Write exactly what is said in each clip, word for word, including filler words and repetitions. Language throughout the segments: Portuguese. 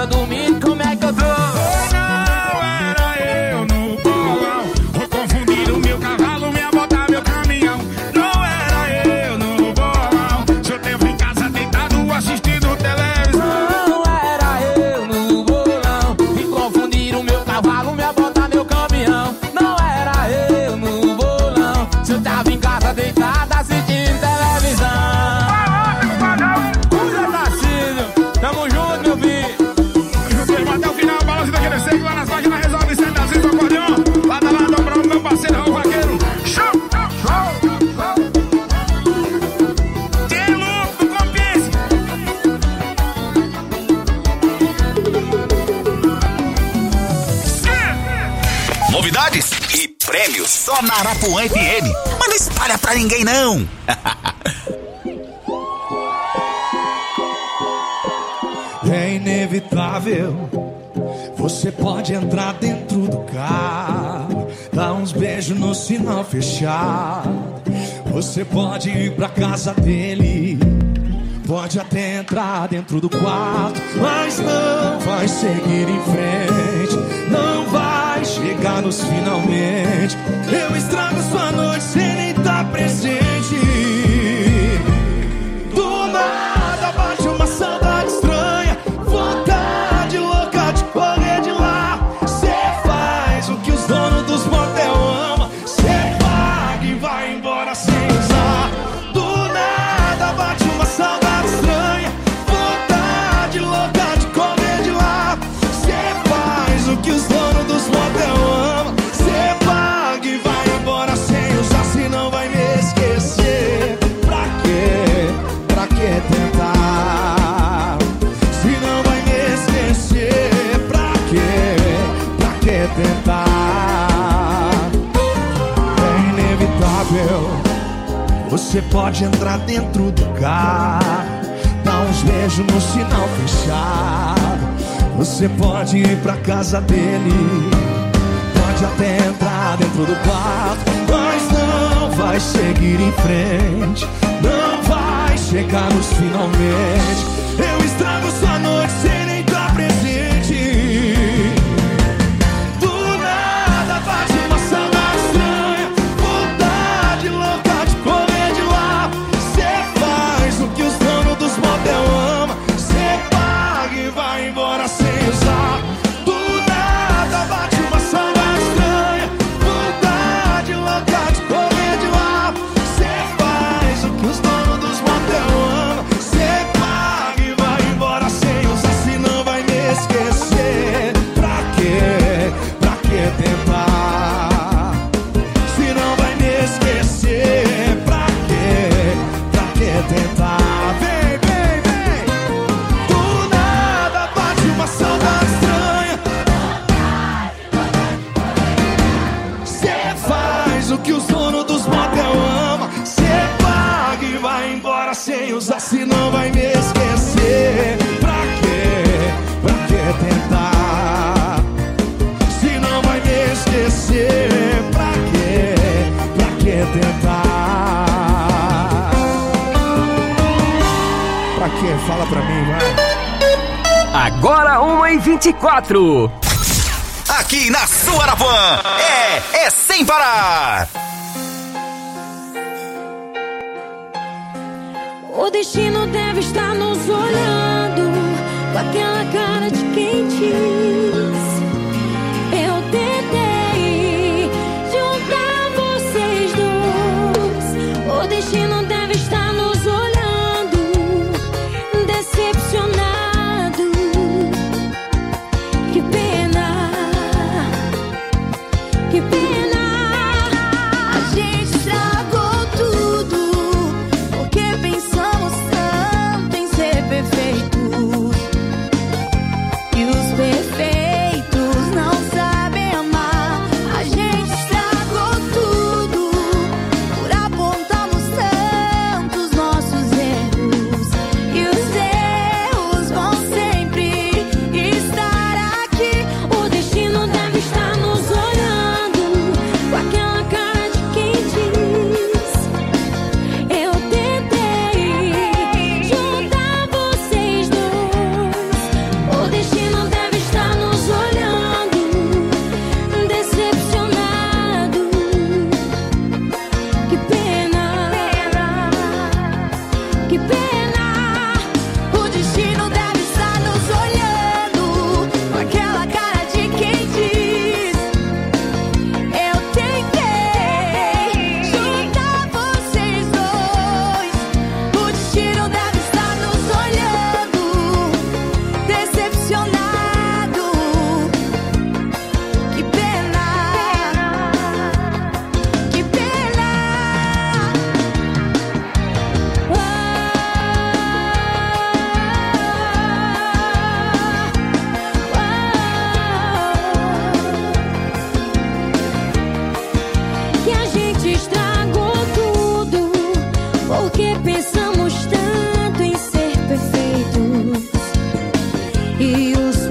dormindo, como é que eu tô? Não era eu no bolão, vou confundir o meu cavalo, minha bota, meu caminhão. Não era eu no bolão, seu tempo em casa deitado assistindo televisão. Não era eu no bolão, e confundir o meu cavalo, minha bota, meu caminhão. Não era eu no bolão, se eu tava em casa deitada assistindo televisão. Cuida, Tarcísio, tamo junto, meu filho. Até o final, balança daquele seco lá nas páginas, resolve senta assim do acordeão. Lado a lado, pra o meu parceiro, Raul Vaqueiro. Show, show, show. Tem louco do Compense. Novidades e prêmios só na Arapuã F M. Mas não espalha pra ninguém, não. É inevitável. Você pode entrar dentro do carro, dar uns beijos no sinal fechado. Você pode ir pra casa dele, pode até entrar dentro do quarto, mas não vai seguir em frente, não vai chegar nos finalmente. Eu estrago sua noite sem nem estar presente. Do nada bate uma saudade estranha, vontade louca de correr de lá. Cê faz o que os donos dos motel amam, cê paga e vai embora sem usar. Do nada bate uma saudade estranha, vontade louca de correr de lá. Cê faz o que os donos dos motel amam, cê paga e vai embora sem usar. Se não vai me esquecer, pra quê? Pra que tentar? Se não vai me esquecer, pra quê? Pra que tentar? É inevitável. Você pode entrar dentro do carro, dar uns beijos no sinal fechado. Você pode ir pra casa dele, pode até entrar dentro do quarto, mas não vai seguir em frente, não vai chegar nos finalmente. Eu estrago sua noite sem nem estar presente. Do nada bate uma saudade estranha, vontade louca de correr de lá. Cê faz o que os donos dos motel amam, cê paga e vai embora sem usar. Do nada bate uma saudade estranha, vontade louca de correr de lá. Cê faz o que os donos dos motel amam, cê paga e vai embora sem usar. Se não vai me esquecer, pra quê? Pra que tentar? Se não vai me esquecer, pra quê? Pra que tentar? Vem, vem, vem. Do nada bate uma saudade estranha, cê faz o que os donos dos motel amam, cê paga e vai embora sem usar. Se não vai me esquecer, pra quê? Pra que tentar? Se não vai me esquecer, pra quê? Pra que tentar? Pra quê? Fala pra mim, vai. Agora uma e vinte e quatro. Aqui na sua Arapuã é, é sem parar. O destino deve estar nos olhando com aquela cara de quem diz: eu tentei juntar vocês dois. O destino deve estar nos olhando, decepcionado. Que pena, que pena. A gente estragou tudo, porque pensamos tanto em ser perfeito.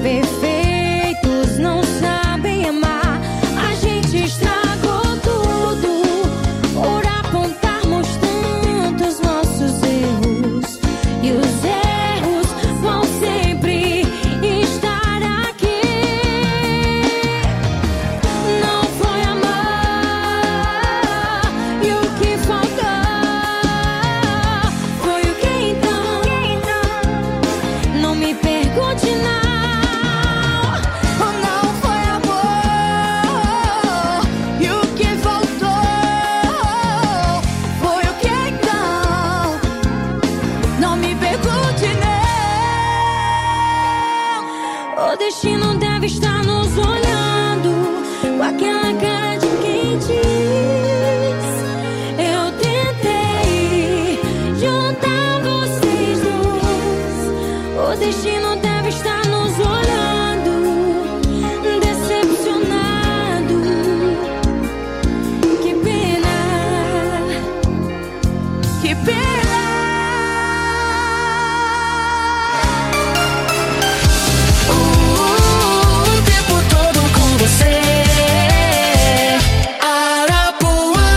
Perfeitos não sabem amar. A gente estragou tudo por apontarmos tantos nossos erros. E os erros vão sempre estar aqui. Não foi amor e o que faltou foi o que então? Não me pergunte não. Não foi amor e o que faltou foi o que então? Não me pergunte não. O destino deve estar nos olhando com aquela cara de quem diz: eu tentei juntar vocês dois. O destino deve estar nos olhando, decepcionado. Que pena, que pena. O tempo todo com você, Arapuã.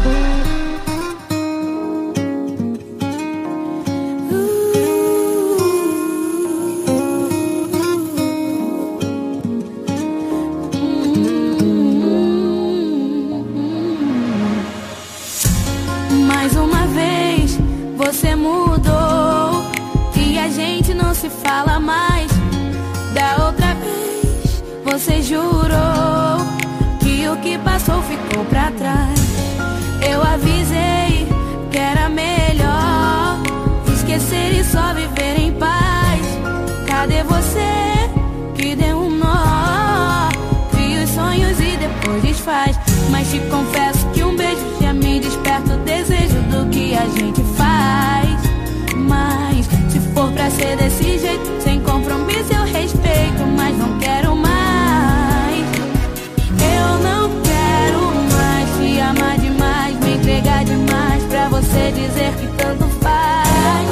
Mais uma vez você mudou e a gente não se fala mais. Da outra vez você jurou que o que passou ficou pra trás. Eu avisei que era melhor esquecer e só viver em paz. Cadê você que deu um nó? Cria os sonhos e depois desfaz. Mas te confesso que um beijo já me desperta o desejo do que a gente faz. Mas se for pra ser desse jeito, sem compromisso eu respeito, mas não quero mais. Eu não quero mais te amar demais, me entregar demais pra você dizer que tanto faz.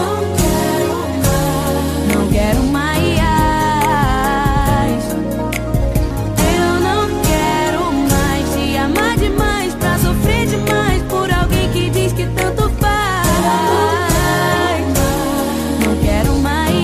Não quero mais. Eu não quero mais te amar demais pra sofrer demais por alguém que diz que tanto faz. Não quero mais.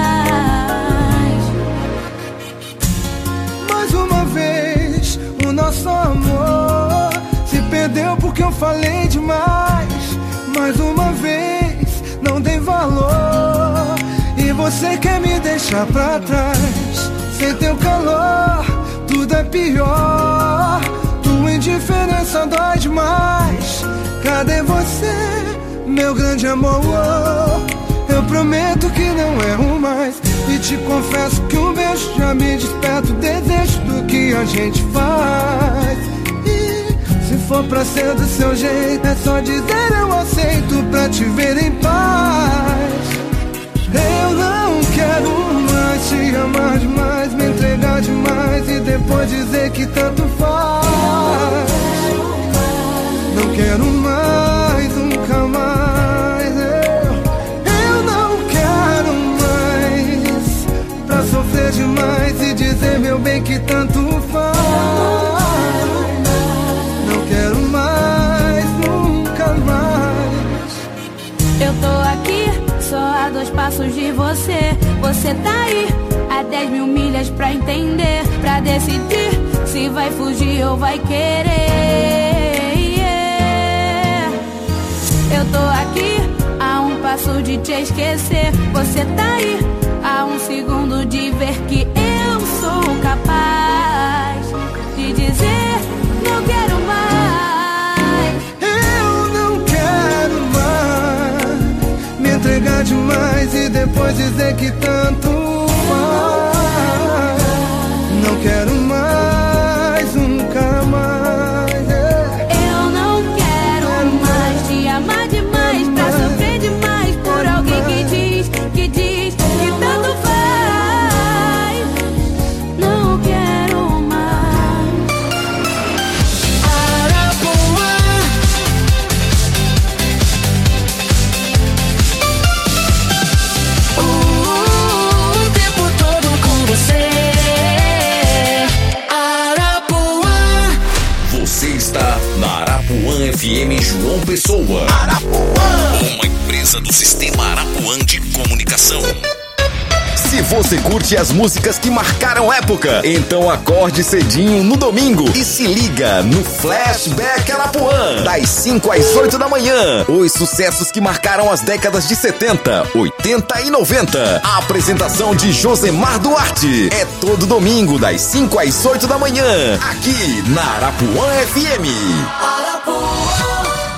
Mais uma vez o nosso amor se perdeu porque eu falei demais. Mais uma vez não dei valor e você quer me deixar pra trás. Sem teu calor tudo é pior. Tua indiferença dói demais. Cadê você, meu grande amor? Eu prometo que não erro mais e te confesso que um beijo já me desperta o desejo do que a gente faz. E se for pra ser do seu jeito, é só dizer eu aceito pra te ver em paz. Eu não quero mais te amar demais, me entregar demais e depois dizer que tanto faz. Não quero mais, nunca mais. Eu, eu não quero mais pra sofrer demais e dizer, meu bem, que tanto faz. Não quero mais, nunca mais. Eu tô aqui, só a dois passos de você. Você tá aí, a dez mil milhas pra entender, pra decidir se vai fugir ou vai querer. Yeah. Eu tô aqui, a um passo de te esquecer. Você tá aí, a um segundo de ver que eu sou capaz de dizer, não quero mais. Eu não quero mais me entregar demais e depois dizer que tanto faz. Não quero mais, nunca mais. Eu não quero mais te amar demais pra sofrer demais por alguém que diz, que diz que tanto faz. Não quero mais. Arapuã. Uh, F M João Pessoa. Arapuã. Uma empresa do Sistema Arapuã de Comunicação. Se você curte as músicas que marcaram época, então acorde cedinho no domingo e se liga no Flashback Arapuã, das cinco às oito da manhã. Os sucessos que marcaram as décadas de setenta, oitenta e noventa. A apresentação de Josemar Duarte é todo domingo, das cinco às oito da manhã, aqui na Arapuã F M. Arapuã.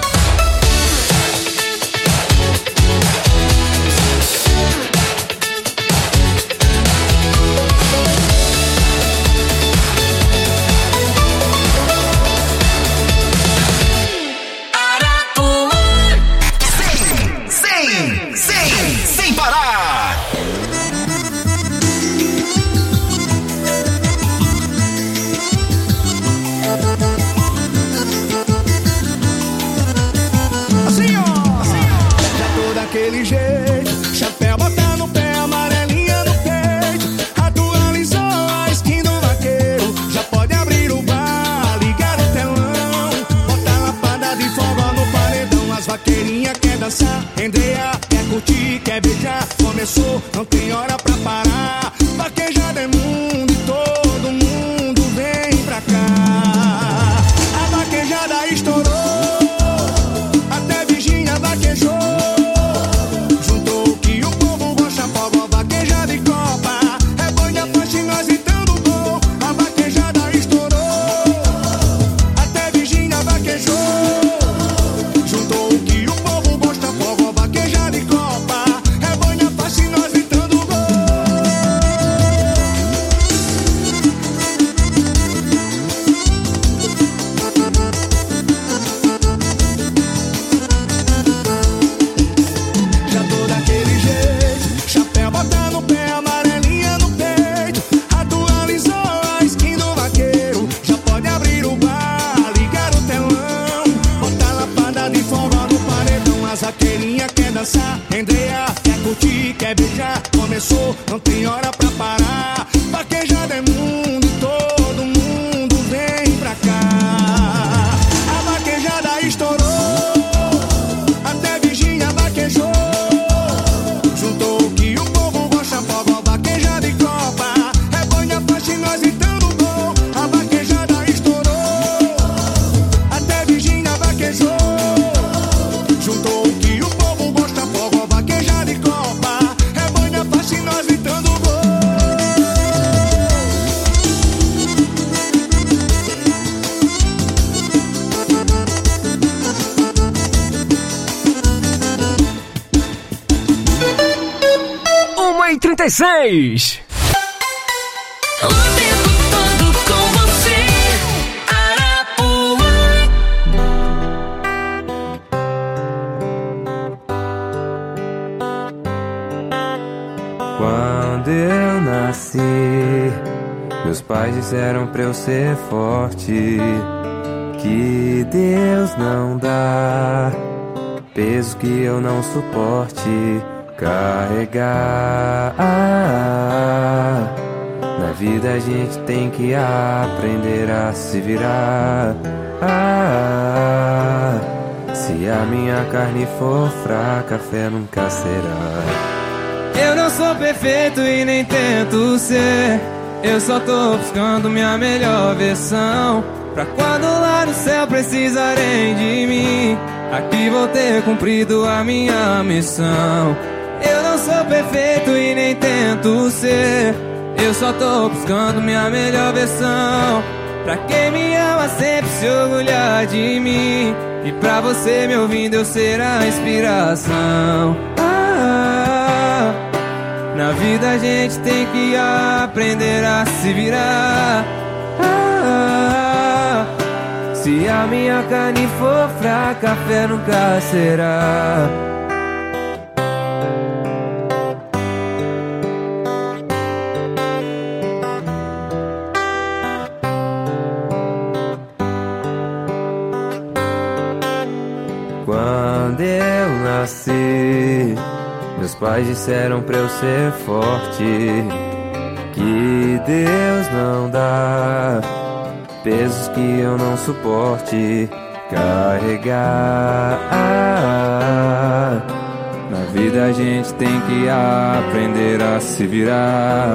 Daquele jeito, chapéu botar no pé, amarelinha no peito. Atualizou a skin do vaqueiro. Já pode abrir o bar, ligar o telão, botar lapada de fogo no paredão. As vaqueirinhas quer dançar, Andrea quer curtir, quer beijar. Começou, não tem hora pra parar. Vaquejada é mundo e todo mundo vem pra cá. A vaquejada estourou, até Virgínia vaquejou. Andrea quer curtir, quer beijar. Começou, não tem hora pra parar. Vaquejada é mundo e todo mundo vem pra cá. A vaquejada estourou, até Virgínia vaquejou. Juntou o que o povo gosta, fogo, vaquejada e copa. É banha, faixa e nós gritando gol. A vaquejada estourou, até Virgínia vaquejou. Juntou o que o povo gosta, fogo, vaquejada e copa. É banha, faixa e nós gritando gol. uma e trinta e seis. O tempo todo com você, Arapuã. Quando eu nasci, meus pais disseram pra eu ser forte, que Deus não dá peso que eu não suporte carregar. Na vida a gente tem que aprender a se virar. Se a minha carne for fraca, a fé nunca será. Eu não sou perfeito e nem tento ser. Eu só tô buscando minha melhor versão, pra quando lá no céu precisarem de mim, aqui vou ter cumprido a minha missão. Eu não sou perfeito e nem tento ser. Eu só tô buscando minha melhor versão, pra quem me ama sempre se orgulhar de mim, e pra você me ouvindo eu ser a inspiração. Ah, na vida a gente tem que aprender a se virar. Ah, se a minha carne for fraca, a fé nunca será. Quando eu nasci, meus pais disseram pra eu ser forte, que Deus não dá pesos que eu não suporte carregar. Na vida a gente tem que aprender a se virar.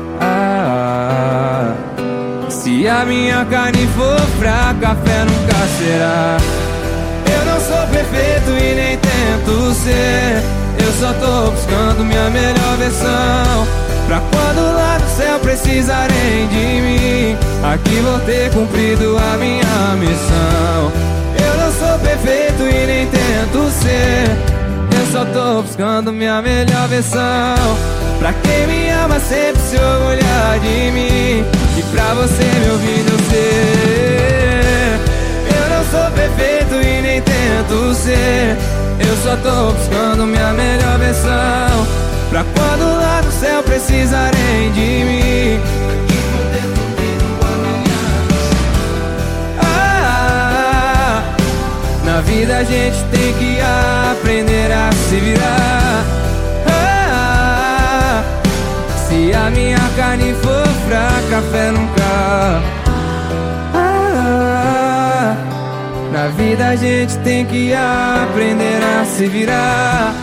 Se a minha carne for fraca, a fé nunca será. Eu não sou perfeito e nem tento ser. Eu só tô buscando minha melhor versão, pra quando lá do céu precisarem de mim, aqui vou ter cumprido a minha missão. Eu não sou perfeito e nem tento ser. Eu só tô buscando minha melhor versão, pra quem me ama sempre se orgulhar de mim, e pra você me ouvir eu ser. Eu não sou perfeito e nem tento ser. Eu só tô buscando minha melhor versão, pra quando lá do céu precisarem de mim, aqui vou ter cumprido a minha missão. Ah, na vida a gente tem que aprender a se virar. Ah, se a minha carne for fraca, a fé nunca. Ah, na vida a gente tem que aprender a se virar.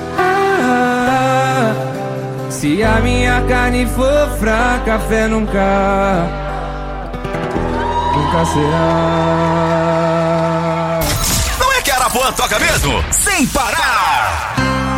Ah, se a minha carne for fraca, a fé nunca, nunca será. Não é que Arapuã toca mesmo? Sem parar!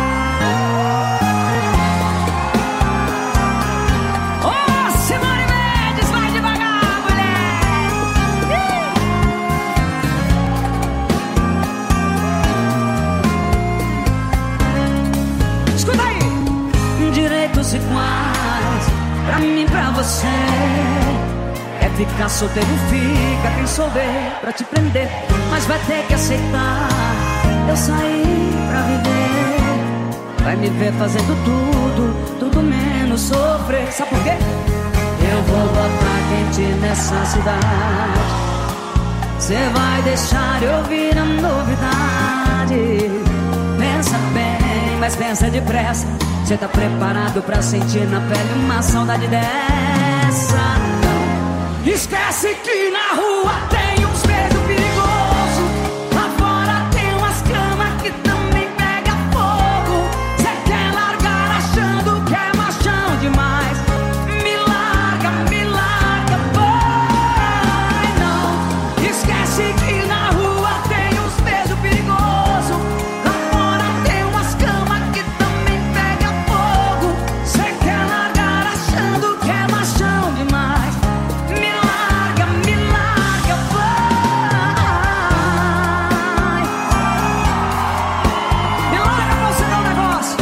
Iguais, pra mim, pra você. É ficar solteiro, fica quem souber pra te prender, mas vai ter que aceitar. Eu saí pra viver, vai me ver fazendo tudo, tudo menos sofrer. Sabe por quê? Eu vou botar quente nessa cidade. Cê vai deixar eu vir a novidade. Pensa bem, mas pensa depressa. Cê tá preparado pra sentir na pele uma saudade dessa? Não. Esquece que na rua tem uns beijos perigosos. Lá fora tem umas camas que também pega fogo. Cê quer largar achando que é machão demais. Me larga, me larga, vai. Não. Esquece que na rua tem uns beijos perigosos. Lá fora tem umas camas que também pega fogo. Cê quer largar achando que é machão demais. Me larga, me larga, vai. Me larga pra você dar um negócio.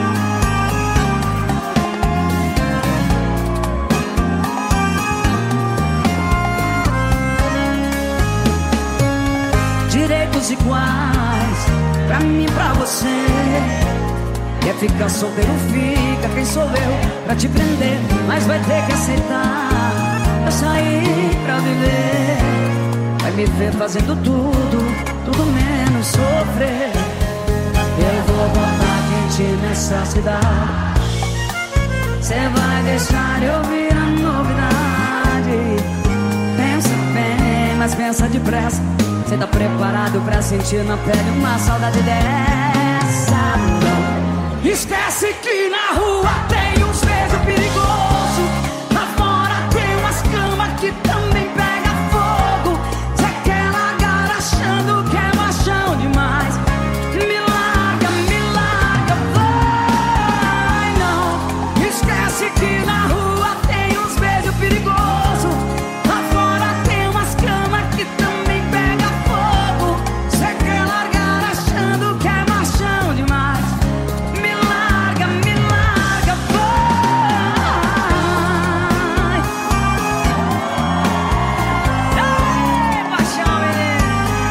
Direitos iguais, pra mim, pra você. Quer ficar solteiro, fica quem sou eu pra te prender, mas vai ter que aceitar. Eu saí pra viver, vai me ver fazendo tudo, tudo menos sofrer. Eu vou botar quente nessa cidade. Cê vai deixar eu vir a novidade. Pensa bem, mas pensa depressa. Cê tá preparado pra sentir na pele uma saudade dessa? Não. Esquece que na rua tem uns beijos perigosos. Lá fora tem umas camas que também pega fogo. Cê quer largar achando que é machão demais. Me larga, me larga, vai. Não. Esquece que na rua tem uns beijos perigosos. Lá fora tem umas camas que também pega fogo. Cê quer largar achando que é machão demais. Me larga, me larga, vai. Ei, paixão, menino.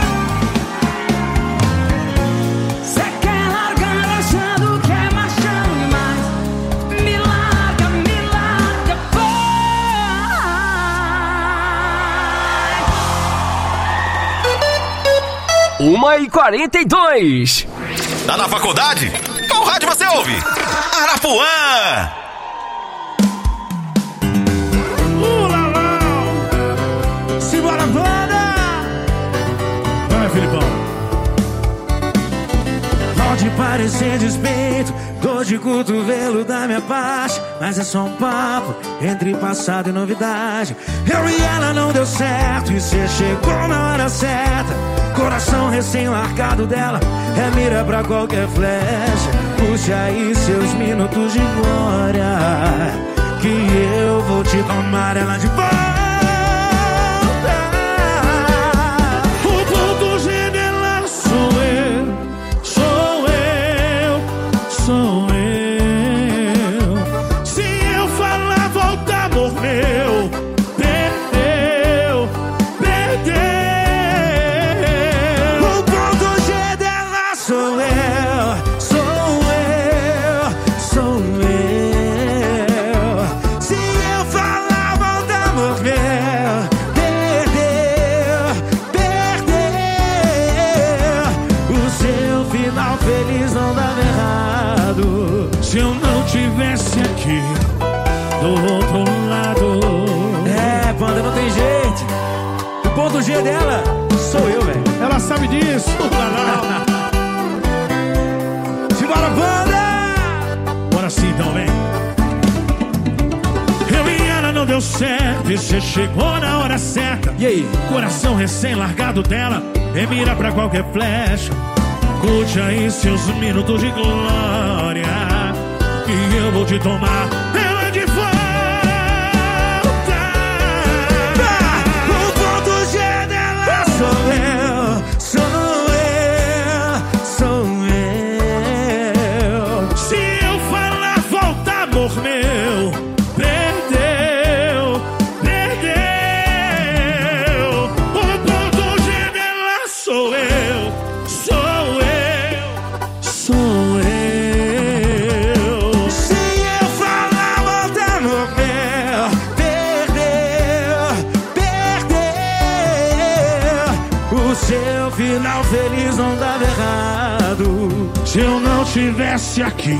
Cê quer largar achando que é machão demais. Me larga, me larga, vai. uma e quarenta e dois. Tá na faculdade? Qual rádio você ouve? Arapuã! Uh, lá, lá. Simbora, banda! Vai, minha filha. parecer despeito, dor de cotovelo da minha parte, mas é só um papo entre passado e novidade. Eu e ela não deu certo e cê chegou na hora certa. Coração recém-largado dela é mira pra qualquer flecha. Puxe aí seus minutos de glória, que eu vou te tomar ela de volta. O ponto G dela sou eu, sou eu, sou eu. Se eu falar volta, amor meu, perdeu, perdeu. O ponto G dela sou eu, sou eu, sou eu. Se eu falar volta, amor meu, perdeu, perdeu. O seu final feliz não dava errado se eu não tivesse aqui do outro lado. É, Panda, não tem jeito. O ponto G dela sou eu, velho. Ela sabe disso. Simbora, Panda! Bora sim, então, vem. Eu e ela não deu certo e cê chegou na hora certa. E aí? Coração recém-largado dela é mira pra qualquer flecha. Curte aí seus minutos de glória, que eu vou te tomar ela de volta. O ponto G dela sou eu, sou eu, sou eu. Se eu falar volta, amor meu, perdeu, perdeu. O ponto G dela sou eu, sou eu, sou eu. Se eu falar volta, amor meu, perdeu, perdeu. O seu final feliz não dava errado Se eu não tivesse aqui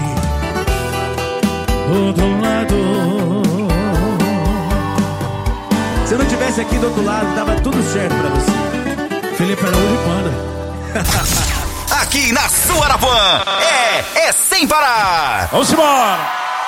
do outro lado. Se eu não tivesse aqui do outro lado, dava tudo certo pra você. Felipe Araújo e Panda. Aqui na sua Arapuã é, é sem parar. Vamos embora!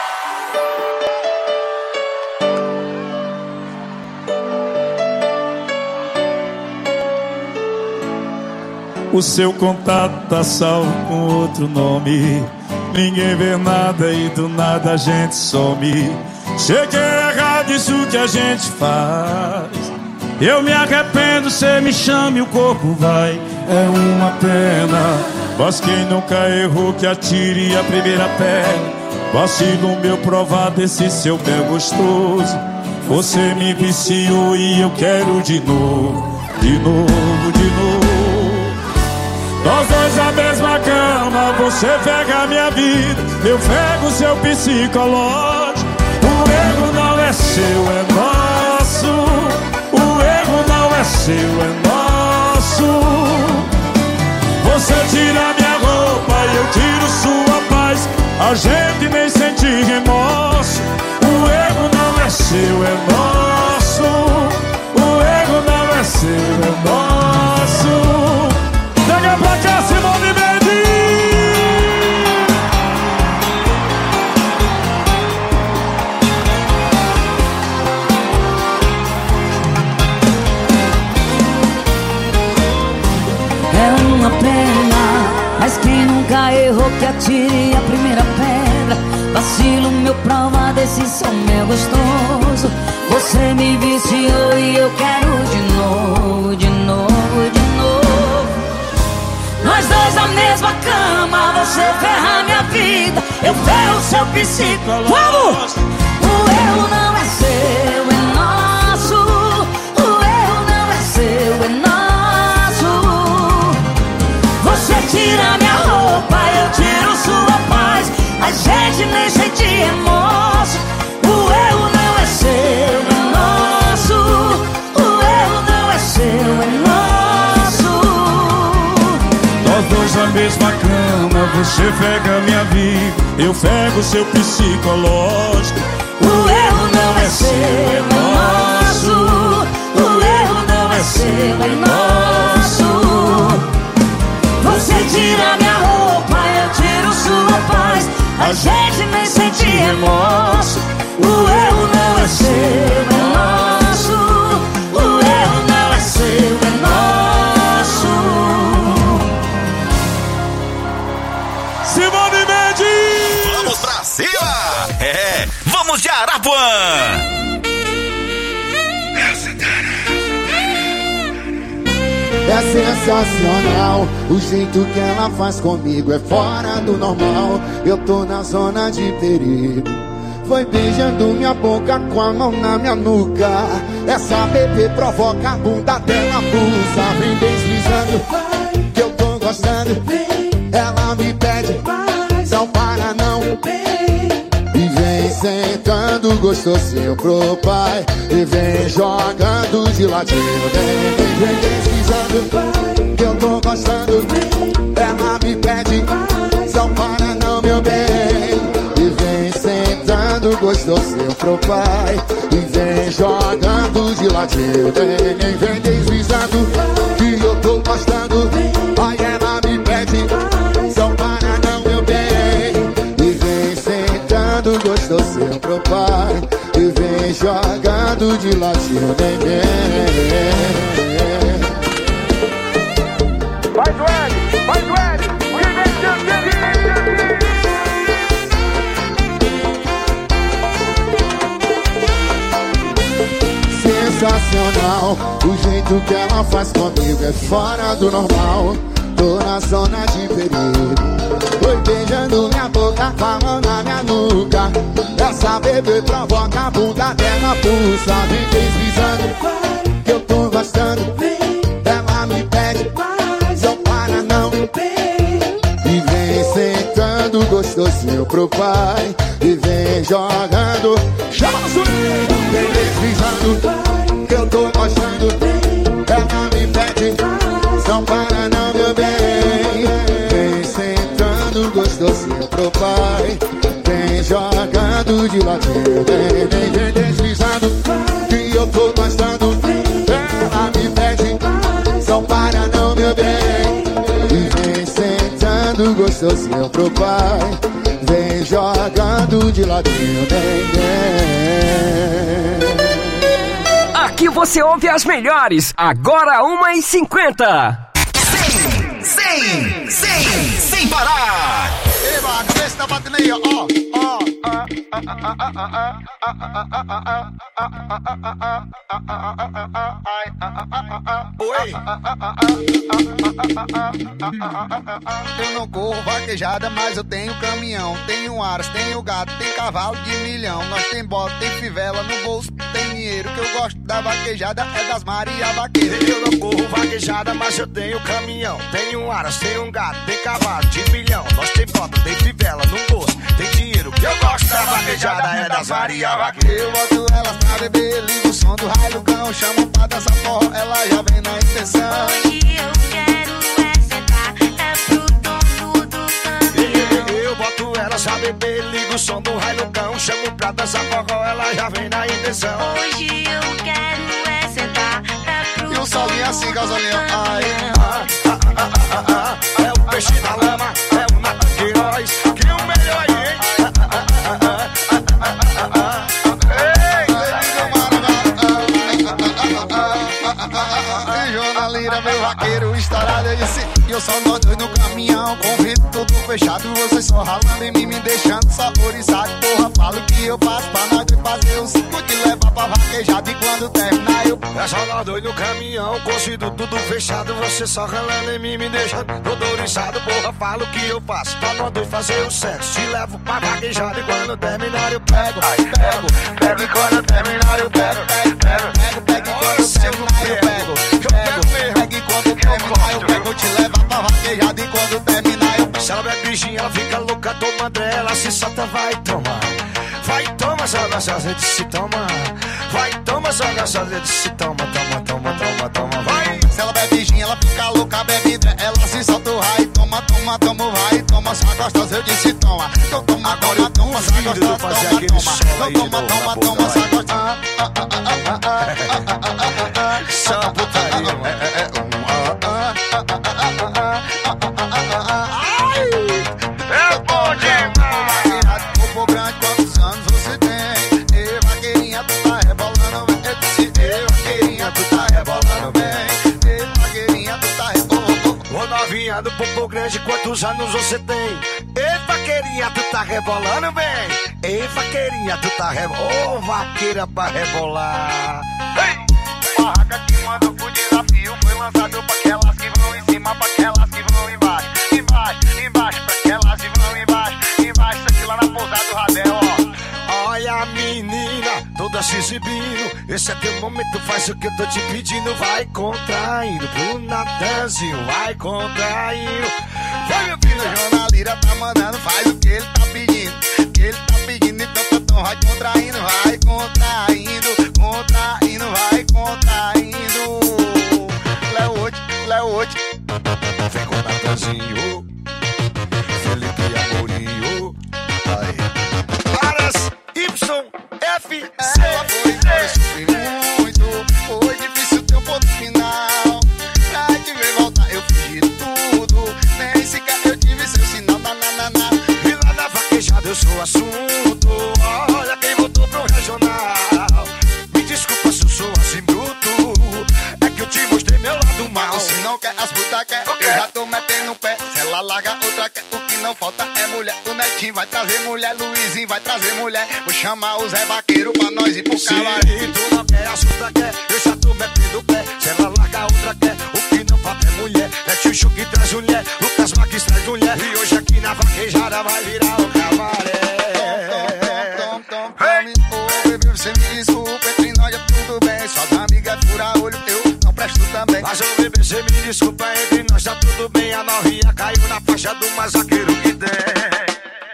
O seu contato tá salvo com outro nome. Ninguém vê nada e do nada a gente some. Sei que é errado isso que a gente faz. Eu me arrependo, cê me chama e o corpo vai. É uma pena, mas quem nunca errou que atire a primeira pedra. Vacilo meu provar desse seu pé gostoso. Você me viciou e eu quero de novo, de novo, de novo. Nós dois na mesma cama, você pega a minha vida, eu pego o seu psicológico. O erro não é seu, é nosso. O erro não é seu, é nosso. Você tira minha roupa e eu tiro sua paz. A gente nem sente remorso. O erro não é seu, é nosso. O erro não é seu, é nosso. Chega pra cá, Simone Mendes. É uma pena, mas quem nunca errou que atire a primeira pedra. Vacilo meu prova desse som meu gostoso. Você me viciou e eu quero de novo, de novo, de novo. Nós dois na mesma cama, você ferra minha vida, eu ferro seu psicológico. Vamos! O erro não é seu, é nosso. O erro não é seu, é nosso. Você tira minha roupa, eu tiro sua paz. A gente nem sente remorso. O erro não é seu, é nosso. O erro não é seu, é nosso. Nós dois na mesma cama, você pega minha vida, eu pego seu psicológico. O erro não é seu, é nosso. O erro não é seu, é nosso. Você tira minha roupa, eu tiro Sensacional, o jeito que ela faz comigo é fora do normal. Eu tô na zona de perigo. Foi beijando minha boca com a mão na minha nuca. Essa bebê provoca a bunda dela, pulsa. Vem deslizando, que eu tô gostando. Ela me pede, não para não. E vem sentando gostosinho pro pai. E vem jogando de ladinho. Vem, vem deslizando, que eu tô gostando. Ela me pede, não para não, meu bem. E vem sentando gostosinho pro pai. E vem jogando de ladinho. Vem, vem deslizando, que eu tô gostando. Aí ela me pede, não para não, meu bem. E vem sentando gostosinho pro pai. E vem jogando de ladinho. Vem, vem. Vai do L, vai do L, sensacional, o jeito que ela faz comigo é fora do normal. Tô na zona de perigo. Foi beijando minha boca com a mão na minha nuca. Essa bebê provoca a bunda dela, pulsa. Vem deslizando, que eu tô gostando. Ela me pede, não para não. E vem sentando gostosinho pro pai. E vem jogando, chama a sujeira. Vem deslizando, que eu tô gostando. Ela me pede, não para não, meu bem. Vem sentando gostosinho pro pai. Vem jogando de ladinho. Vem, vem, vem deslizando, que eu tô gostando. Ela me pede, não para não, meu bem. E vem sentando gostosinho pro pai. Vem jogando de ladinho. Vem, vem. Aqui você ouve as melhores. Agora uma e cinquenta. Sem, sem, sem, sem parar. Eba, a cabeça tá batendo aí, ó, ó. Oi. Eu não corro vaquejada, mas eu tenho caminhão. Tenho aras, tenho gato, tem cavalo de milhão. Nós tem bota, tem fivela no bolso, tem dinheiro. Que eu gosto da vaquejada é das Maria Vaqueira. Eu não corro vaquejada, mas eu tenho caminhão. Tenho aras, tenho um gato, tem cavalo de milhão. Nós tem bota, tem fivela no bolso, tem dinheiro. Que eu gosto da vaquejada é das Maria Vaqueira. Eu boto elas pra beber, ligo o som do raio do cão. Chamo pra dançar forró, ela já vem na intenção. Hoje eu quero é sentar, é pro dono do caminhão. Eu boto elas pra beber, ligo o som do raio do cão. Chamo pra dançar forró, ela já vem na intenção. Hoje eu quero é sentar, é pro E o solinho assim, gasolinho, ai. Ah, ah, ah, ah, ah, ah. É o peixe da lama, é o Nato Queiroz. Que o melhor aí, hein? Ah, ah, ah, ah, ah, ah, ah, ah. Jornalira, meu vaqueiro, estourado, eu disse. E eu só nós dois no caminhão, convido tudo fechado. Vocês só ralando em mim, me deixando saborizado. Porra, falo que eu faço pra nós dois fazer o cinco de levar pra vaquejada. E quando terminar eu... É só nós dois no caminhão, consigo tudo fechado. Você só ralando em mim, me deixando todo oriçado. Porra, falo que eu faço pra nós dois fazer o sexo. Te levo pra vaquejada e quando terminar eu pego. Aí pego, pego e quando terminar eu pego. Pego, pego, pego, pego e quando terminar eu pego. Pega e quando terminar eu pego. Eu te levo pra vaquejada e quando terminar eu pego. Se ela bebe bichinha, ela fica louca, toma André, ela se solta, vai tomar. Vai, toma, só gostosa de se toma. Vai, toma, só gostosa de se toma. Toma, toma, toma, toma, vai. Se ela bebe gin, ela fica louca, bebe André, ela se solta o raio. Toma, toma, toma, vai, toma, só gostosa, eu disse toma. Então toma, toma, toma, só gostosa, toma, toma. Então toma, toma, toma, só gostosa. Só putaria, mano. É bom demais. Corpo grande, quantos anos você tem? Ei, vaqueirinha, tu tá rebolando bem. Eu disse, ei, vaqueirinha, tu tá rebolando bem. Ei, vaqueirinha, tu tá rebolando bem. Ô novinha do popo grande, quantos anos você tem? Ei, vaqueirinha, tu tá rebolando bem. Ei, vaqueirinha, tu tá rebolando. Ô, vaqueira pra rebolar. Ei! Barraca que manda pro desafio foi lançado pra aquelas que esse é teu momento, faz o que eu tô te pedindo. Vai contraindo pro Natanzinho, vai contraindo. Vai, meu filho, João Lira tá mandando, faz o que ele tá pedindo. Que ele tá pedindo, então, então vai contraindo, vai contraindo, contraindo, vai contraindo. Léo hoje, Léo hoje. Vem com o Natanzinho, Felipe Amorinho. Aí. Caras, Y, F, C. Ela foi embora, eu sofri muito. Foi difícil ter um ponto final. Pra te ver voltar, eu fiz de tudo. Nem sequer eu tive seu sinal, na, na, na, na. E lá na vaquejada eu sou assunto. Olha quem voltou pro regional. Me desculpa se eu sou assim bruto. É que eu te mostrei meu lado mal. Se não quer, as putas quer. Eu já tô metendo o pé. Se ela larga, outra quer. O que não falta é mulher. O Netinho vai trazer mulher. Luizinho vai trazer mulher. Vou chamar o Zé Vaqueiro pra nós ir pro cabaré. Se tu não quer, as putas quer. Eu já tô metendo o pé. Se ela larga, outra quer. O que não falta é mulher. É Tio que traz mulher. Lucas Marques traz mulher. E hoje aqui na vaquejada vai virar o cabaré. Tom, tom, tom, tom, ô bebê, você me desculpa. Entre nós é tudo bem. Só da amiga é fura olho. Eu não presto também. Mas ô bebê, você me desculpa. Entre nós tá tudo bem. A novinha caiu na faixa do mais vaqueiro que tem.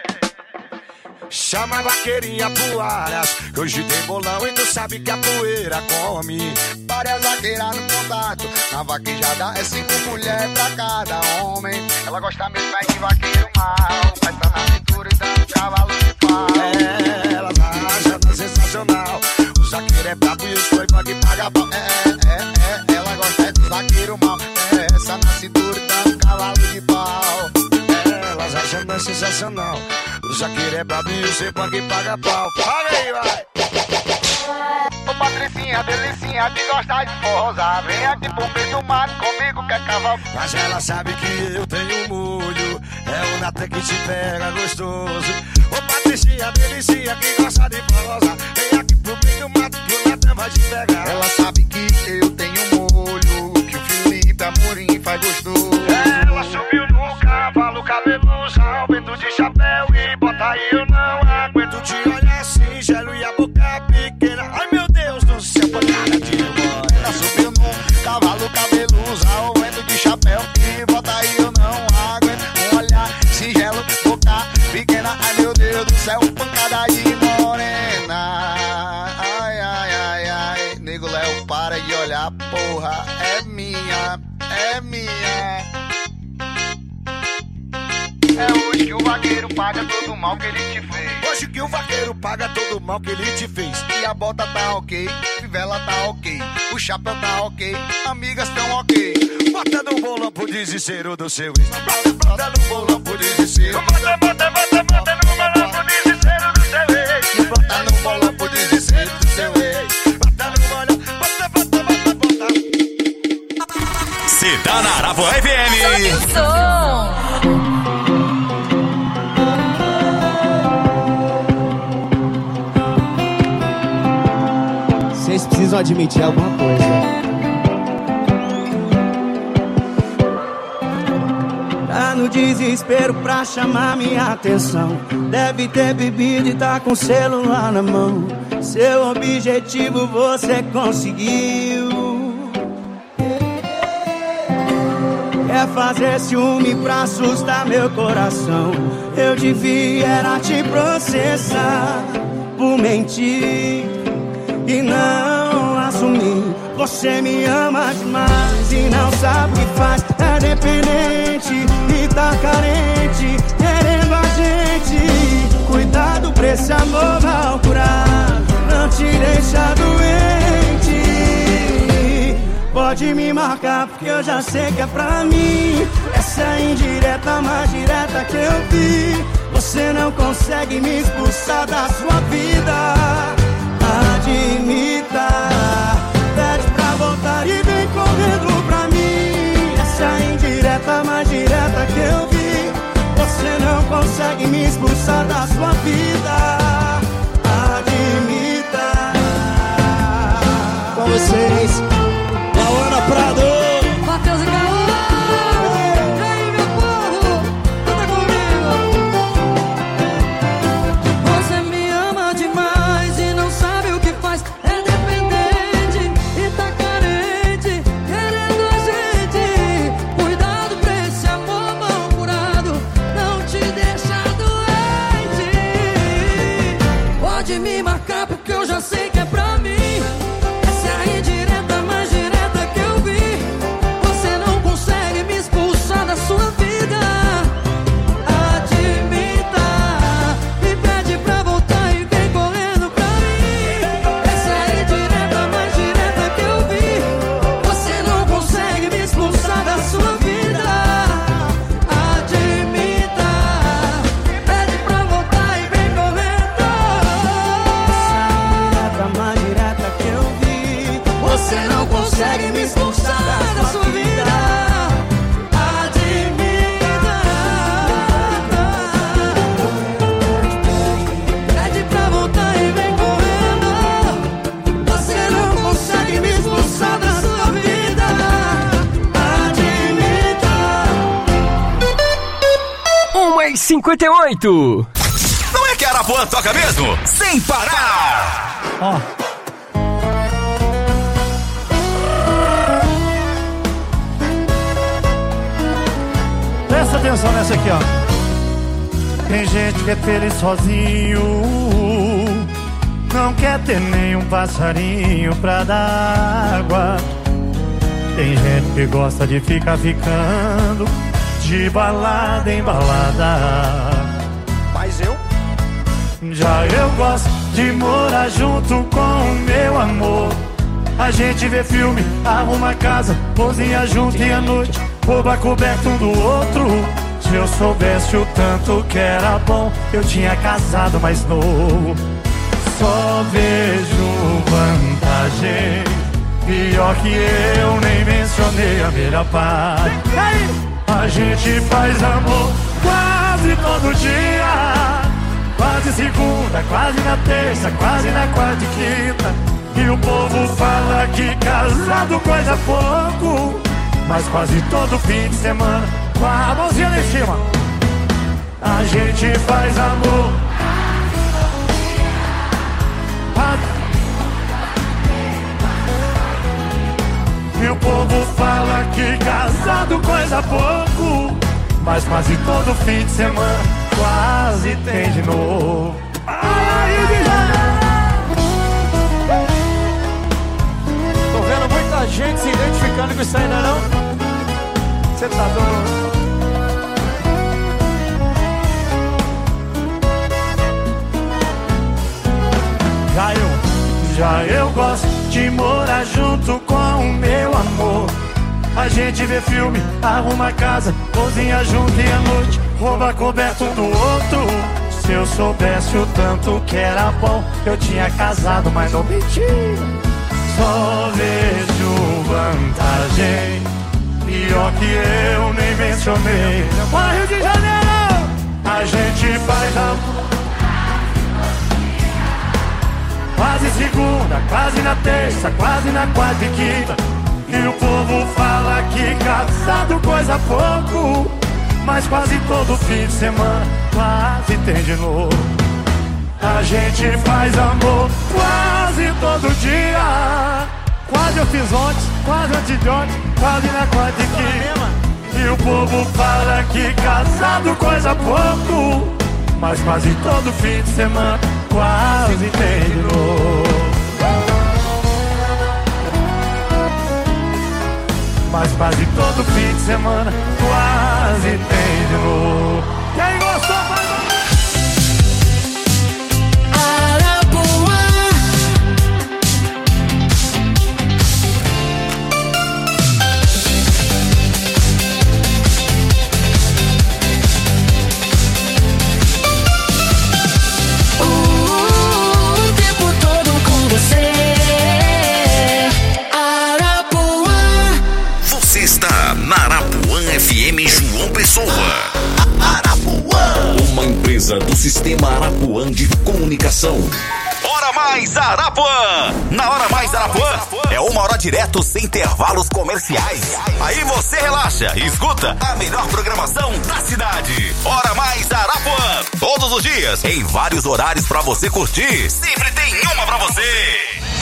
Chama a vaqueirinha pro Aras, que hoje tem bolão e tu sabe que a poeira come. Várias vaqueiras no contato. Na vaquejada é cinco mulheres pra cada homem. Ela gosta mesmo é de vaqueiro mal. Vai estar na cintura e dando cavalo de pau. É, ela tá achando sensacional. O zaqueiro é brabo e os foi que paga pau. É, é, é, ela gosta é do zaqueiro mal. É, essa na cintura e dando cavalo de pau. É, ela achando sensacional. O zaqueiro é brabo e os foi que paga pau. Paga aí, vai! Ô Patricinha, delicinha, de gostar de forrosar. Vem aqui pro meio do mato comigo, quer cavalo. Mas ela sabe que eu tenho molho. É o Natan que te pega gostoso. Ô Patricinha, delicinha, que gosta de forrosar. Vem aqui pro meio do mato que o Natan vai te pegar. Ela sabe que eu tenho molho, que o Felipe Amorim faz gostoso. Ela subiu no cavalo, cabeluzão, vento de chapéu e bota aí, eu não aguento te olhar assim, gelo e a boca pequena. Ai meu Deus do céu, pancada de mãe. Ela subiu no cavalo, cabeluzão, vento de chapéu e bota aí, eu não aguento. Um olhar singelo, boca pequena. Ai meu Deus do céu, pancada de morena. Ai, ai, ai, ai. Nego Léo, para de olhar, porra, é minha, é minha. É hoje que o vaqueiro paga todo o mal que ele te fez. Hoje que o vaqueiro paga todo o mal que ele te fez. E a bota tá ok, fivela tá ok, o chapéu tá ok, amigas tão ok. Bota no bolão pro desespero do seu ex. Bota, bota no bolão pro desespero. Bota, bota, bota, bota no bolão pro desespero do seu ex. Bota no bolão pro desespero do seu ex. Bota no bolão, bota, bota, bota, bota. Cê tá na Arapuã F M. Sobe o som. Vocês precisam admitir alguma coisa. Tá no desespero pra chamar minha atenção. Deve ter bebido e tá com o celular na mão. Seu objetivo você conseguiu. Quer fazer ciúme pra assustar meu coração. Eu devia era te processar por mentir e não assumir. Você me ama demais e não sabe o que faz. É dependente e tá carente, querendo a gente. Cuidado pra esse amor mal curado não te deixa doente. Pode me marcar porque eu já sei que é pra mim. Essa é a indireta mais direta que eu vi. Você não consegue me expulsar da sua vida. Admita, pede pra voltar e vem correndo pra mim. Essa é a indireta mais direta que eu vi. Você não consegue me expulsar da sua vida. Admita. Com vocês, Lauana Prado, Matheus e Caô. Vem meu povo, canta comigo. Você me ama demais e não sabe o que faz. É dependente não consegue me expulsar da sua vida. Admita. Pede pra voltar e vem correndo. Você não consegue me expulsar da sua vida. Admita. uma e cinquenta e oito. Não é que Arapuã toca mesmo? Sem parar! Ó. Presta atenção nessa aqui, ó. Tem gente que é feliz sozinho, não quer ter nenhum passarinho pra dar água. Tem gente que gosta de ficar ficando de balada em balada. Mas eu? Já eu gosto de morar junto com o meu amor. A gente vê filme, arruma casa, cozinha junto e à noite rouba coberto um do outro. Se eu soubesse o tanto que era bom, eu tinha casado mais novo. Só vejo vantagem, pior que eu nem mencionei a melhor parte. A gente faz amor quase todo dia, quase segunda, quase na terça, quase na quarta e quinta. E o povo fala que casado coisa pouco, mas quase todo fim de semana, com a mãozinha lá em cima, a gente faz amor. E o povo fala que casado coisa pouco, mas quase todo fim de semana quase tem de novo. Ai, tô vendo muita gente se identificando com isso aí, não é não? Você tá doido? Já eu, já eu gosto de morar junto com o meu amor. A gente vê filme, arruma casa, cozinha junto e à noite rouba coberto um do outro. Se eu soubesse o tanto que era bom, eu tinha casado, mas não menti. Só vejo vantagem, pior que eu nem mencionei. Bora, Rio de Janeiro! A gente faz amor quase segunda, quase na terça, quase na quarta e quinta. E o povo fala que casado coisa pouco, mas quase todo fim de semana quase tem de novo. A gente faz amor quase todo dia. Quase eu fiz ontem, quase antes de ontem, quase na quarta e quinta. E o povo fala que casado coisa pouco, mas quase todo fim de semana quase tem de novo. Mas quase todo fim de semana quase tem de novo. Quem gostou, vai lá! F M João Pessoa. Arapuã. Uma empresa do Sistema Arapuã de Comunicação. Hora Mais Arapuã. Na Hora Mais Arapuã é uma hora direto sem intervalos comerciais. Aí você relaxa e escuta a melhor programação da cidade. Hora Mais Arapuã. Todos os dias, em vários horários pra você curtir. Sempre tem uma pra você.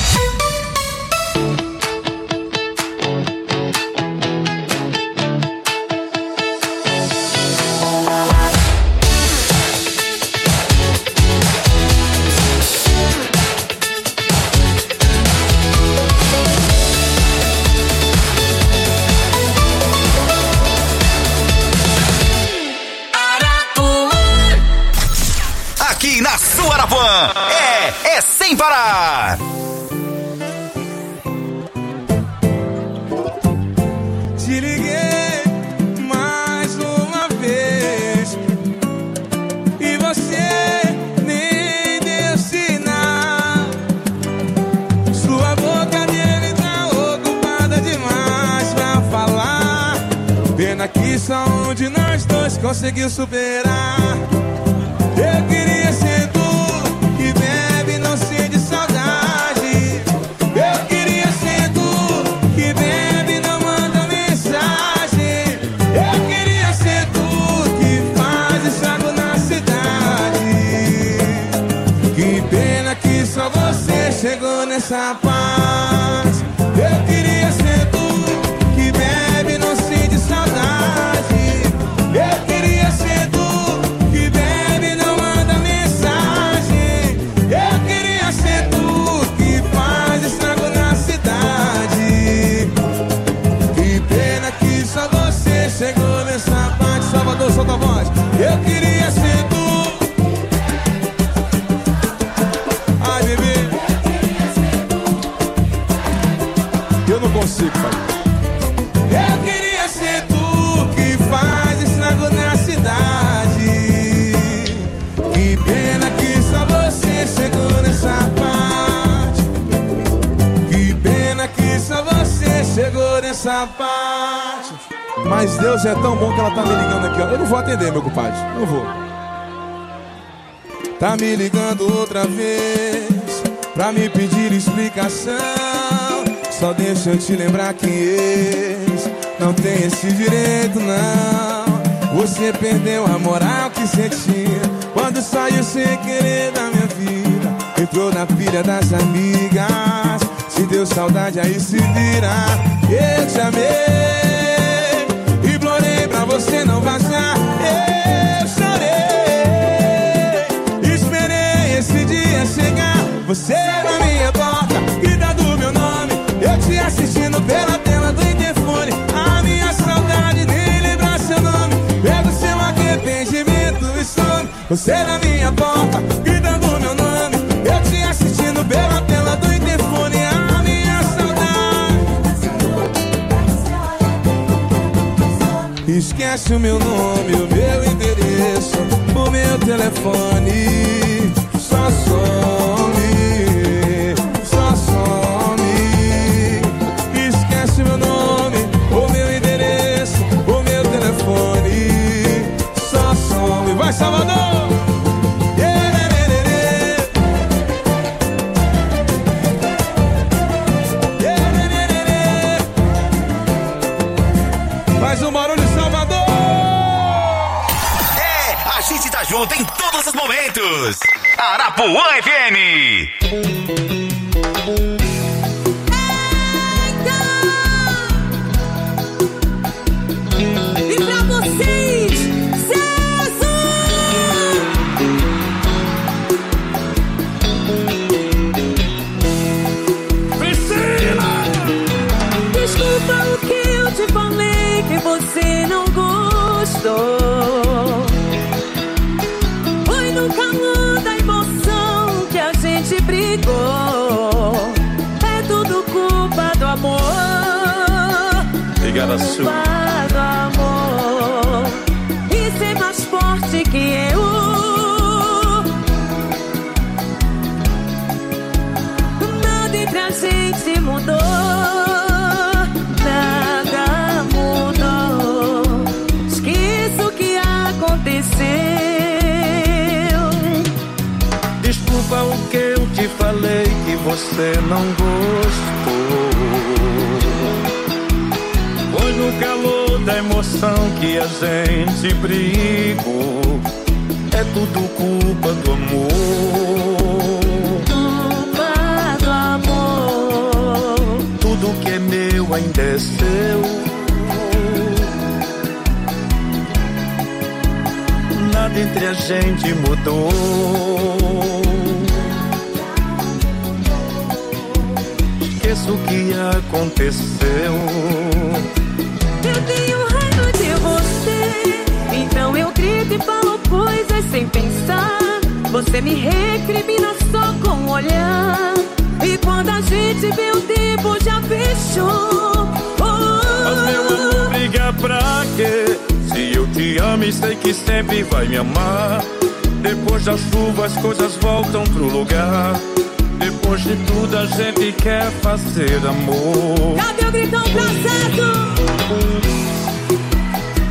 Na sua Arapuã, é, é sem parar. Te liguei mais uma vez e você nem deu sinal. Sua boca dele tá outra. pena que só um de nós dois conseguiu superar. Eu queria ser tu, que bebe e não sente saudade. Eu queria ser tu, que bebe e não manda mensagem. Eu queria ser tu, que faz estrago na cidade. Que pena que só você chegou nessa paz. Eu queria ser tu, que bebe e não sente saudade. Eu queria ser tu, que bebe e não manda mensagem. Eu queria ser tu, que faz estrago na cidade. Que pena que só você chegou nessa parte. Salvador, solta a voz. Eu queria ser tu. Ai, bebê, eu não consigo, pai. Eu queria ser tu, que faz estrago na cidade. Que pena que só você chegou nessa parte. Que pena que só você chegou nessa parte. Mas Deus é tão bom que ela tá me ligando aqui, ó. Eu não vou atender, meu compadre, não vou. Tá me ligando outra vez pra me pedir explicação. Só deixa eu te lembrar que ex não tem esse direito, não. Você perdeu a moral que você tinha quando saiu sem querer da minha vida. Entrou na pilha das amigas. Se deu saudade, aí se vira. Eu te amei, implorei pra você não vazar. Eu chorei, esperei esse dia chegar. Você na minha porta, gritando meu nome. Eu te assistindo pela tela do interfone. A minha saudade nem lembrar seu nome. Pego seu arrependimento e some. Você na minha porta, gritando meu nome. Eu te assistindo pela tela do interfone. A minha saudade. Esquece o meu nome, o meu endereço, o meu telefone. Só some, só some. Esquece meu nome, o meu endereço, o meu telefone. Só some. Vai, Salvador! Faz um barulho, Salvador! É, a gente tá junto em todos os momentos. Arapuã F M. E pra vocês, César! Priscila! Desculpa o que eu te falei, que você não gostou. Foi no calor da emoção que a gente brigou. É tudo culpa do amor. Igaraçu. Culpa do amor. E ser mais forte que eu. Nada entre a gente mudou. Nada mudou. Esqueça o que aconteceu. Desculpa o que eu te falei, que você não gostou. Foi no calor da emoção que a gente brigou. É tudo culpa do amor. Culpa do amor. Tudo que é meu ainda é seu. Nada entre a gente mudou. Esqueça o que aconteceu. Eu tenho raiva de você, então eu grito e falo coisas sem pensar. Você me recrimina só com um olhar. E quando a gente vê o tempo já fechou. Mas meu amor, briga pra quê? Se eu te amo e sei que sempre vai me amar. Depois da chuva as coisas voltam pro lugar. Depois de tudo a gente quer fazer amor. Cadê o gritão pra certo?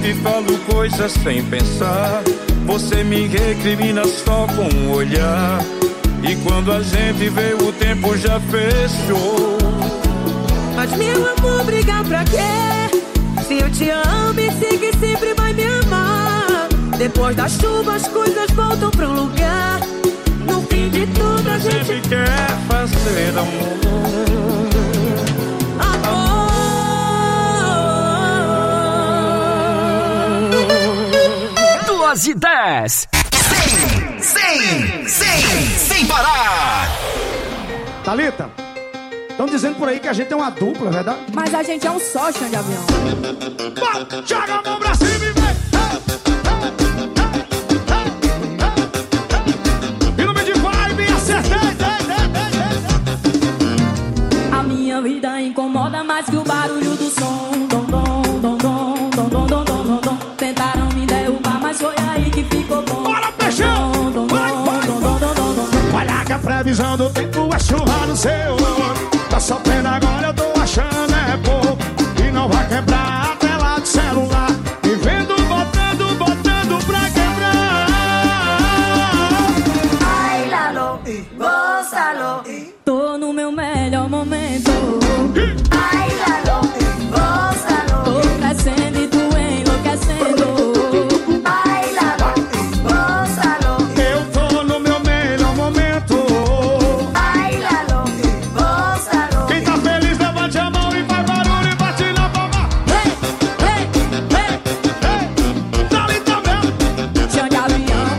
e falo coisas sem pensar. Você me recrimina só com um olhar. E quando a gente vê, o tempo já fechou. Mas meu amor, brigar pra quê? Se eu te amo e sei que sempre vai me amar. Depois da chuva as coisas voltam pro lugar. No fim de tudo a gente, gente quer fazer amor. Duas e dez. Sem, sem, sem, sem parar. Thalita, estão dizendo por aí que a gente é uma dupla, verdade? Mas a gente é um só, chão de avião. Joga a mão pra cima e vem. E no meio de vibe, acertei. A minha vida incomoda mais que o barulho do som. Dom, dom, dom, dom, dom, dom, dom, dom, dom, dom. Tentaram me derrubar, mas foi aí que ficou bom. Bora, peixão! Vai, vai! Olha que a previsão do tempo é chuva no seu olho. Tá sofrendo agora, eu tô achando é pouco. E não vai quebrar a tela do celular. Me vendo, botando, botando pra quebrar. Ai, Lalo, gózalo. Tô no meu melhor momento. Ai, Lalo, gózalo. Tô crescendo e tu enlouquecendo. Ai, Lalo, gózalo. Eu tô no meu melhor momento. Ai, Lalo, gózalo. Quem tá feliz, levante a mão e faz barulho e bate na palma. Hey, hey, hey, hey. Dali também. Chão de avião.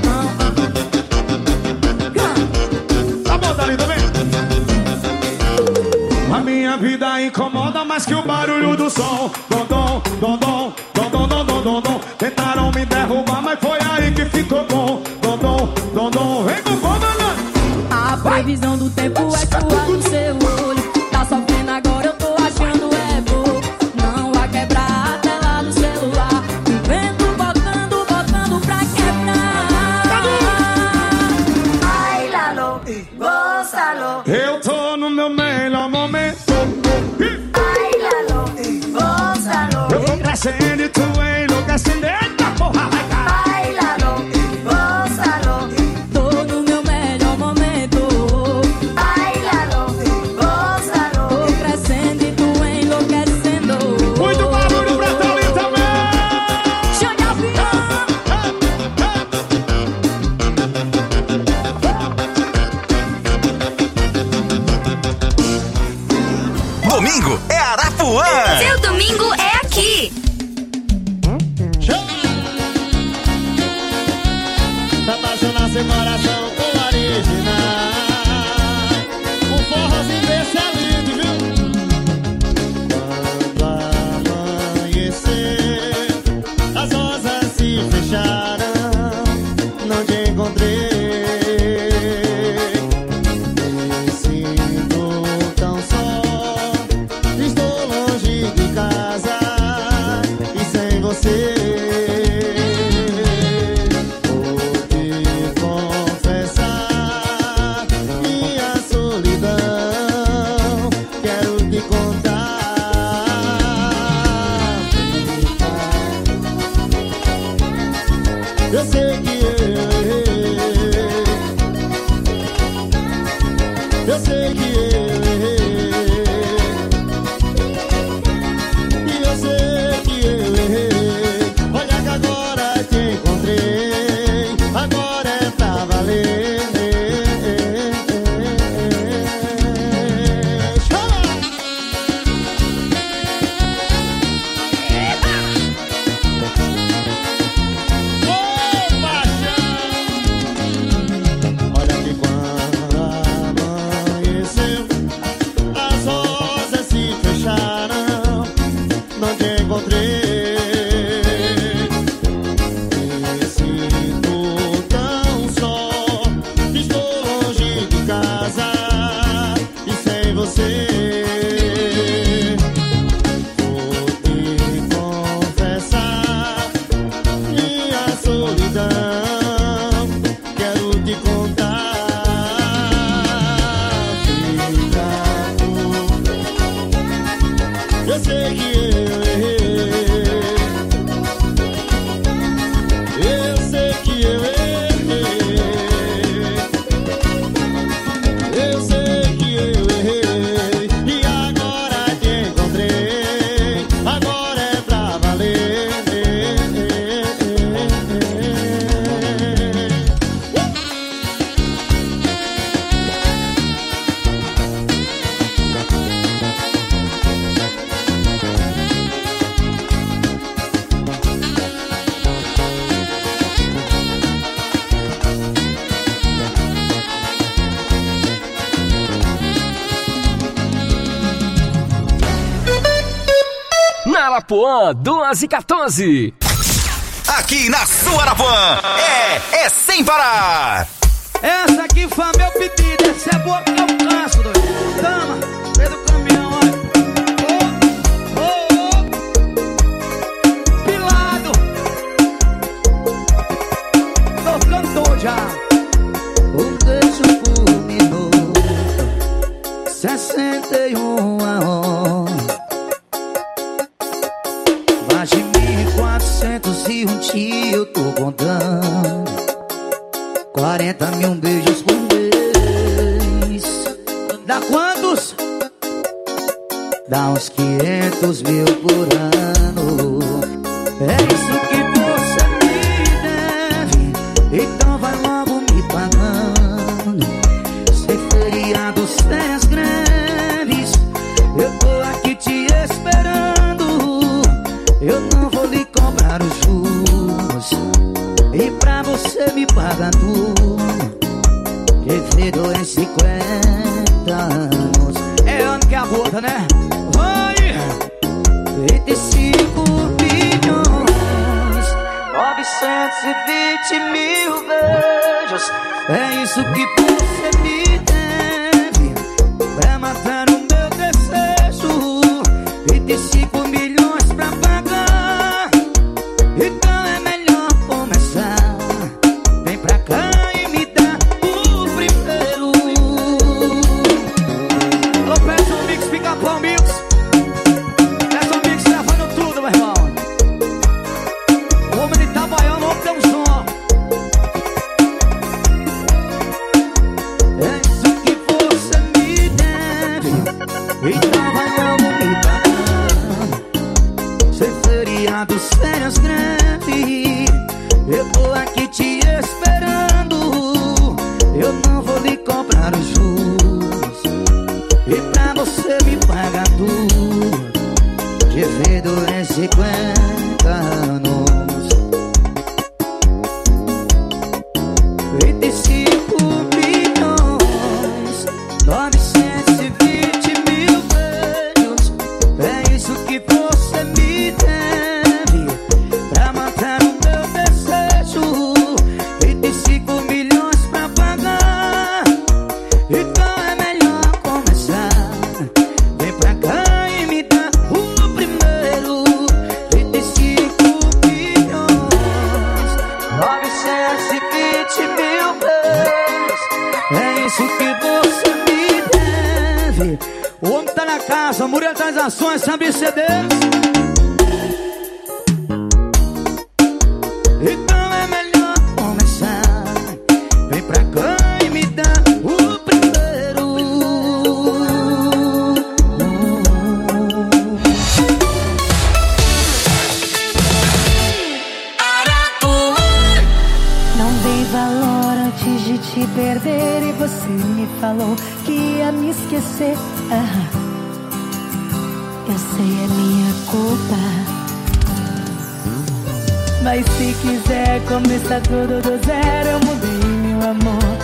Tá bom, Dali também. A minha vida incomoda mais que o barulho do som. Dom, dom, dom, dom, dom, dom, dom, dom, dom, dom. Tentaram me derrubar, mas foi aí que ficou bom. Dom, dom, dom, dom. Vem com fome, né? A previsão do tempo é chuva no seu olho. Tá sofrendo agora, eu tô achando é pouco. Não vai quebrar a tela do celular. Vento botando, botando pra quebrar. Ai, Lalo, gózalo. Eu tô no meu melhor momento. Ai, Lalo, gózalo. Eu tô crescendo e tu enlouquecendo. Eita porra, vai cá. Ai, Lalo, gózalo. Tô no meu melhor momento. Ai, Lalo, gózalo. Tô crescendo e tu enlouquecendo. Muito barulho pra Thalita também. Chão de avião. Domingo é Arapuã. Seu domingo é aqui. Tá apaixonar seu coração com original. Um forrozinho desse é lindo, viu? Quando amanhecer, as rosas se fecharam. Não te encontrei. Me sinto tão só. Estou longe de casa e sem você. Vou te confessar minha solidão. Quero te contar. Eu sei que eu errei. Eu sei que eu errei. E eu sei que eu errei. Olha que agora te encontrei. Agora é pra valer. Chama! Ô, paixão! Olha que quando amanheceu, Arapuã, duas e quatorze. Aqui na sua Arapuã, é, é sem parar. Essa aqui foi meu pedido, essa é boa que eu canso, doido. Tama, vem do caminhão, olha. Oh, oh, oh. Pilado. Tô ficando doido já. Um beijo por minuto, sessenta e um a hora. Mais de mil e quatrocentos e um dia eu tô contando. Quarenta mil beijos por mês. Dá quantos? Dá uns quinhentos mil por ano. É isso que você me deve, então vai logo me pagando. Sem feriado, sem as greves, eu tô aqui te esperando. Eu não vou lhe cobrar os juros, e pra você me paga tudo. Devido em cinquenta anos. É ano que aborda, né? Vai! vinte e cinco bilhões, novecentos e vinte mil beijos. É isso que você me deve, pra matar o meu desejo. vinte e cinco milhões pra pagar, então é melhor começar. Vem pra cá e me dá o primeiro. Alô, peça um mix, fica bom, mix. Peça um mix, levando tudo, meu irmão. O homem de Itabaiana, o homem tem um som. É isso que você me deve, então vai logo me pagar. Sem feriado, sem as greves, eu tô aqui te esperando. Eu não vou lhe cobrar os juros, e pra você me pagar tudo. Divido em cinquenta anos. Vinte e cinco bilhões, novecentos e vinte mil beijos. É isso que você me deve, pra matar o meu desejo. Vinte e cinco milhões pra pagar, então é melhor começar. Vem pra cá e me dá o primeiro. Vinte e cinco bilhões, novecentos e vinte mil beijos. É isso que você me deve. O homem tá na casa, Murilo Transações, sabe C Ds. Então é melhor começar. Vem pra cá e me dá o primeiro. Não dei valor antes de te perder, e você me falou que ia me esquecer. Ah, eu sei, é minha culpa. Mas se quiser começar tudo do zero, eu mudei, meu amor.